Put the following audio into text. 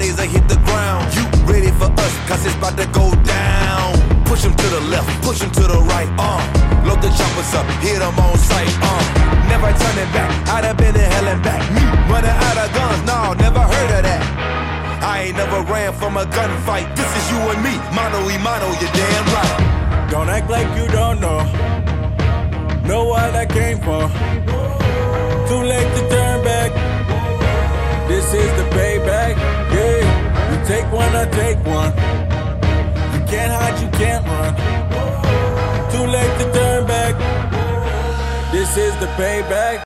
bodies will hit the ground. You ready for us, cause it's about to go down. Push them to the left, push them to the right, load the choppers up, hit them on sight, never turning back, I'd have been in hell and back. Me running out of guns, no, never heard of that. I ain't never ran from a gunfight. This is you and me, mano y mano, you're damn right. Don't act like you don't know what I came for. Too late to turn back. This is the payback. Yeah, you take one, I take one. You can't hide, you can't run. Too late to turn back. This is the payback.